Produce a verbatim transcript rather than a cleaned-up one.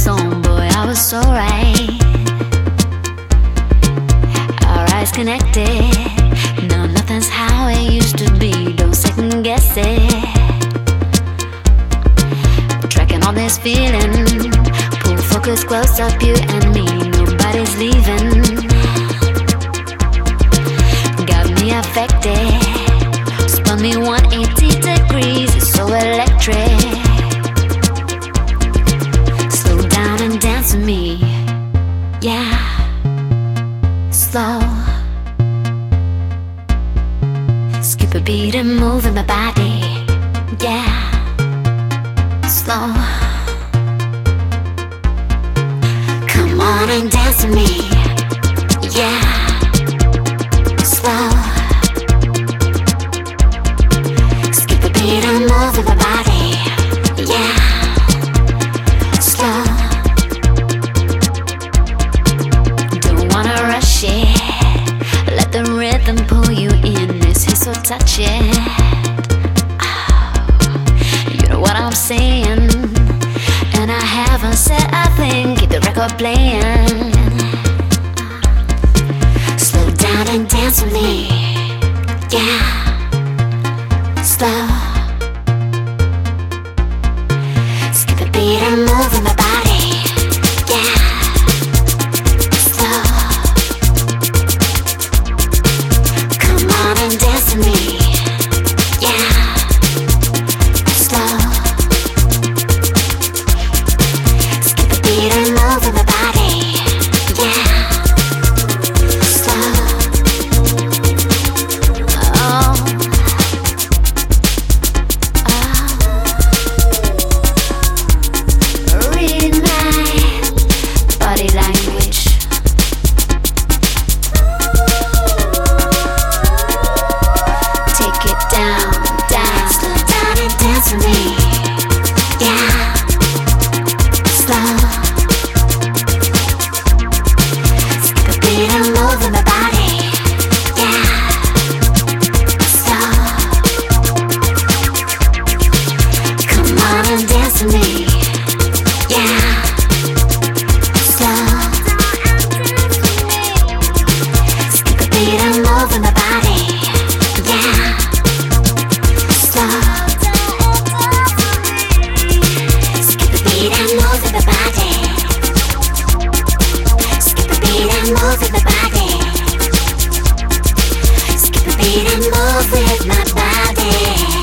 song, boy, I was so right. Our eyes connected. No, nothing's how it used to be. Don't second guess it. Tracking all this feeling. Pull focus close up, you and me. Nobody's leaving. Got me affected. Spun me one eighty degrees. It's so electric. Slow down and dance with me. Yeah. Slow. Skip a beat and move in my body. Yeah. Slow. Come on and dance with me. Yeah. Slow. Skip a beat and move in my body. Yeah. Slow. Don't wanna rush it. Let the rhythm pull you in. This is so touching. You know what I'm saying? And I haven't said a thing. Keep the record playing. Slow down and dance with me. Yeah. Slow. Skip a beat and move in my body. Yeah. Slow. Come on and dance with me. Yeah. Slow. Skip a beat and move in my body. Yeah. Slow. Oh. Oh. Read my body language. Take it down, down. Slow down and dance with me. Yeah. Slow. Skip a beat and move in my body. Yeah. Slow. Come on and dance with me. Yeah. Slow. Skip a beat and move in my body. Yeah. Slow. Skip a beat and move in my body. Skip a beat and move in my body. Skip a beat and move with my body.